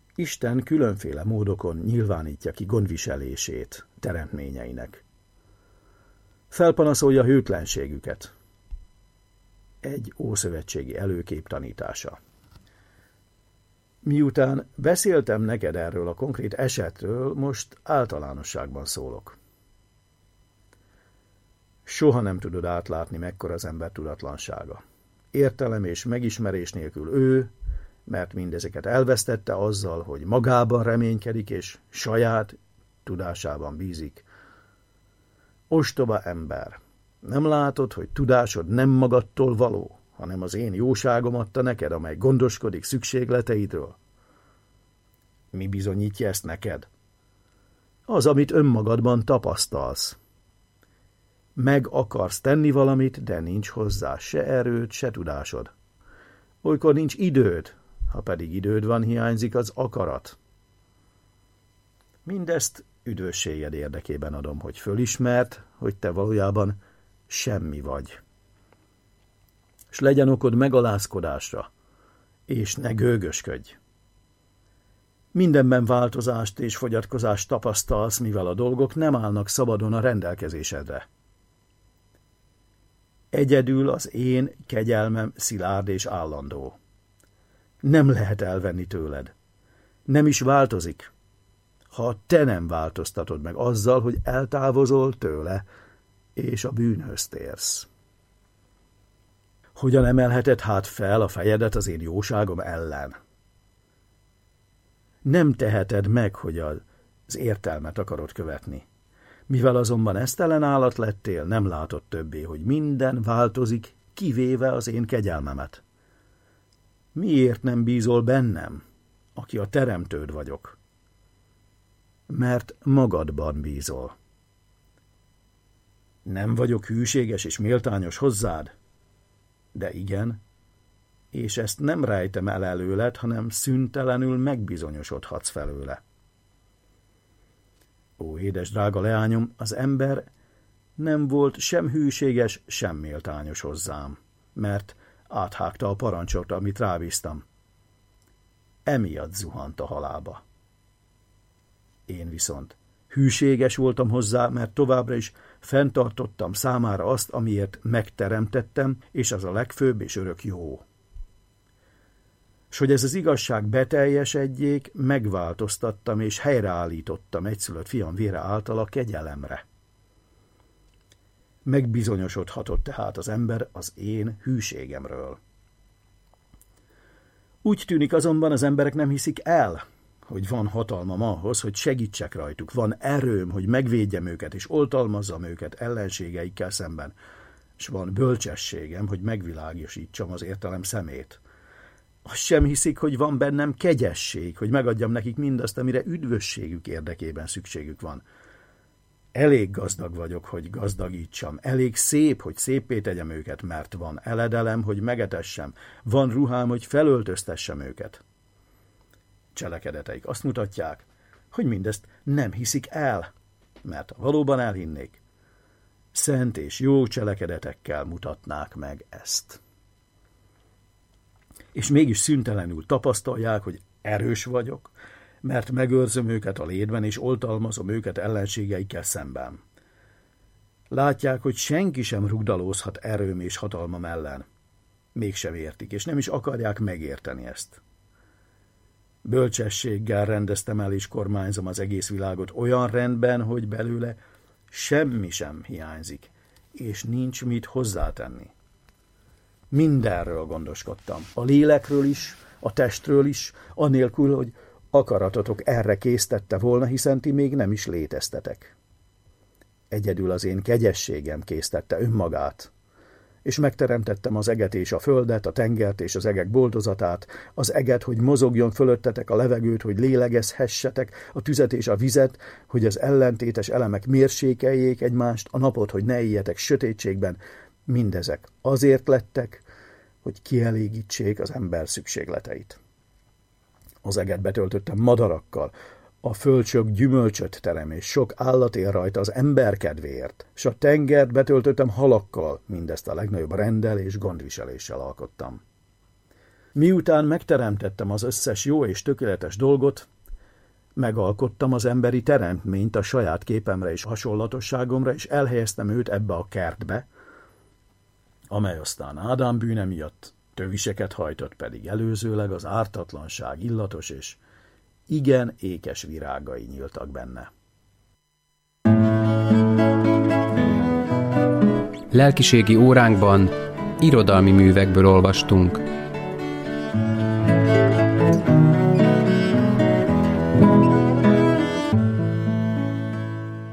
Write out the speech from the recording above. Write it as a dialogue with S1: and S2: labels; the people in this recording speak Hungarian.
S1: Isten különféle módokon nyilvánítja ki gondviselését teremtményeinek. Felpanaszolja hűtlenségüket. Egy ószövetségi előkép tanítása. Miután beszéltem neked erről a konkrét esetről, most általánosságban szólok. Soha nem tudod átlátni, mekkora az ember tudatlansága. Értelem és megismerés nélkül ő, mert mindezeket elvesztette azzal, hogy magában reménykedik és saját tudásában bízik. Ostoba ember, nem látod, hogy tudásod nem magadtól való, hanem az én jóságom adta neked, amely gondoskodik szükségleteidről? Mi bizonyítja ezt neked? Az, amit önmagadban tapasztalsz. Meg akarsz tenni valamit, de nincs hozzá se erőd, se tudásod. Olykor nincs időd, ha pedig időd van, hiányzik az akarat. Mindezt üdvösséged érdekében adom, hogy fölismerd, hogy te valójában semmi vagy. S legyen okod megalázkodásra, és ne gőgösködj. Mindenben változást és fogyatkozást tapasztalsz, mivel a dolgok nem állnak szabadon a rendelkezésedre. Egyedül az én kegyelmem szilárd és állandó. Nem lehet elvenni tőled. Nem is változik, ha te nem változtatod meg azzal, hogy eltávozol tőle, és a bűnhöz térsz. Hogyan emelheted hát fel a fejedet az én jóságom ellen? Nem teheted meg, hogy az értelmet akarod követni. Mivel azonban esztelen állat lettél, nem látod többé, hogy minden változik, kivéve az én kegyelmemet. Miért nem bízol bennem, aki a teremtőd vagyok? Mert magadban bízol. Nem vagyok hűséges és méltányos hozzád? De igen, és ezt nem rejtem el előled, hanem szüntelenül megbizonyosodhatsz felőle. Ó, édes drága leányom, az ember nem volt sem hűséges, sem méltányos hozzám, mert áthágta a parancsot, amit rábíztam. Emiatt zuhant a halálba. Én viszont hűséges voltam hozzá, mert továbbra is fenntartottam számára azt, amiért megteremtettem, és az a legfőbb és örök jó. S hogy ez az igazság beteljesedjék, megváltoztattam és helyreállítottam egyszülött fiam vére által a kegyelemre. Megbizonyosodhatott tehát az ember az én hűségemről. Úgy tűnik azonban, az emberek nem hiszik el, hogy van hatalmam ahhoz, hogy segítsek rajtuk, van erőm, hogy megvédjem őket és oltalmazzam őket ellenségeikkel szemben, és van bölcsességem, hogy megvilágosítsam az értelem szemét. Azt sem hiszik, hogy van bennem kegyesség, hogy megadjam nekik mindazt, amire üdvösségük érdekében szükségük van. Elég gazdag vagyok, hogy gazdagítsam, elég szép, hogy széppé tegyem őket, mert van eledelem, hogy megetessem, van ruhám, hogy felöltöztessem őket. Cselekedeteik azt mutatják, hogy mindezt nem hiszik el, mert valóban elhinnék, szent és jó cselekedetekkel mutatnák meg ezt. És mégis szüntelenül tapasztalják, hogy erős vagyok, mert megőrzöm őket a létben, és oltalmazom őket ellenségeikkel szemben. Látják, hogy senki sem rugdalózhat erőm és hatalmam ellen. Mégsem értik, és nem is akarják megérteni ezt. Bölcsességgel rendeztem el és kormányzom az egész világot olyan rendben, hogy belőle semmi sem hiányzik, és nincs mit hozzátenni. Mindenről gondoskodtam, a lélekről is, a testről is, anélkül, hogy akaratotok erre késztette volna, hiszen ti még nem is léteztetek. Egyedül az én kegyességem késztette önmagát, és megteremtettem az eget és a földet, a tengert és az egek boldozatát, az eget, hogy mozogjon fölöttetek, a levegőt, hogy lélegezhessetek, a tüzet és a vizet, hogy az ellentétes elemek mérsékeljék egymást, a napot, hogy ne éljetek sötétségben. Mindezek azért lettek, hogy kielégítsék az ember szükségleteit. Az eget betöltöttem madarakkal, a föld sok gyümölcsöt terem, és sok állat él rajta az ember kedvéért, s a tengert betöltöttem halakkal, mindezt a legnagyobb renddel és gondviseléssel alkottam. Miután megteremtettem az összes jó és tökéletes dolgot, megalkottam az emberi teremtményt a saját képemre és hasonlatosságomra, és elhelyeztem őt ebbe a kertbe, amely aztán Ádám bűne miatt töviseket hajtott, pedig előzőleg az ártatlanság illatos és igen ékes virágai nyíltak benne.
S2: Lelkiségi óránkban irodalmi művekből olvastunk.